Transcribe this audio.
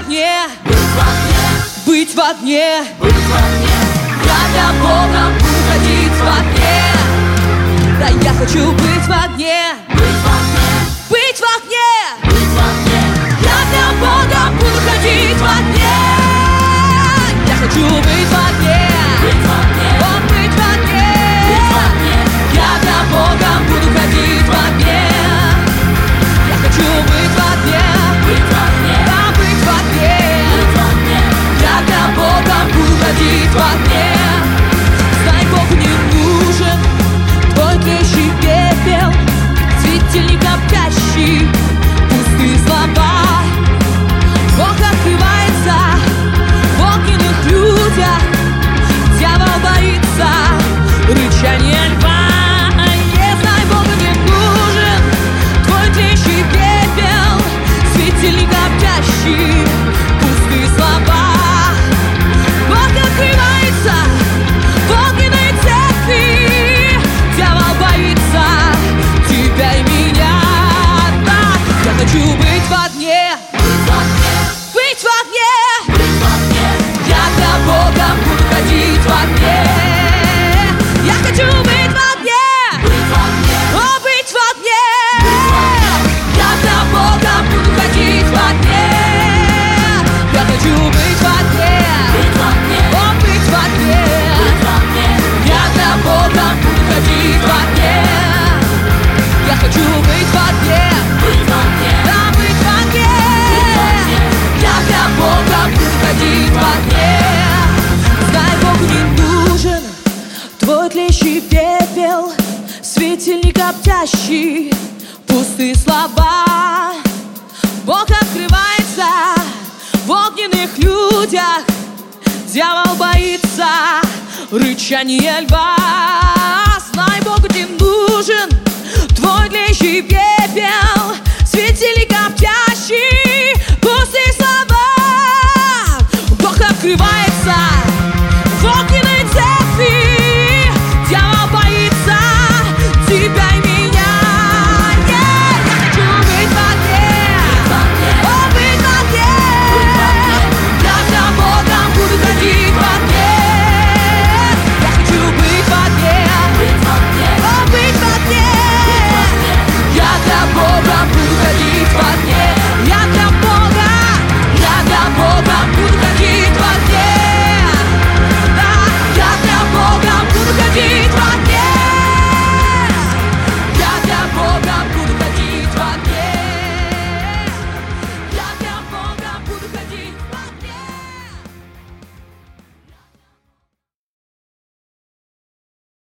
огне, быть в огне, быть в огне. Я для Бога буду ходить в огне. Да я хочу быть в огне, Быть в огне, быть в огне. быть в огне. Я для Бога буду ходить в огне. Я хочу быть в огне, Быть в огне, о, быть в огне. быть в огне. Я для Бога буду ходить в огне. Я хочу быть в огне, Быть в огне, да, быть в огне. быть в огне. Я для Бога буду ходить в огне. Знай, Богу не нужен твой тлеющий пепел, светильник обтящий, пустые слова. Бог открывается в огненных людях, дьявол боится рычания льва. Не знай, Богу не нужен твой тлеющий пепел, светильник обтящий, пустые слова. Бог открывается в огненной церкви, дьявол боится тебя и меня. Да, я хочу быть в огне, Быть в огне, быть в огне. быть в огне. Я для Бога буду ходить в огне. Я хочу быть в огне, Быть в огне, о, быть в огне. Я для Бога буду ходить в огне. Я хочу быть в огне, быть в огне, о, быть в огне. быть в огне. Я для Бога буду ходить в огне. Я хочу быть в огне, Быть в огне, да, быть в огне. Я для Бога буду ходить в огне. Знай, Богу не нужен твой тлеющий пепел, светильник обтящий, пустые слова. Бог открывается в огненных людях, дьявол боится рычания льва. Знай, Богу не нужен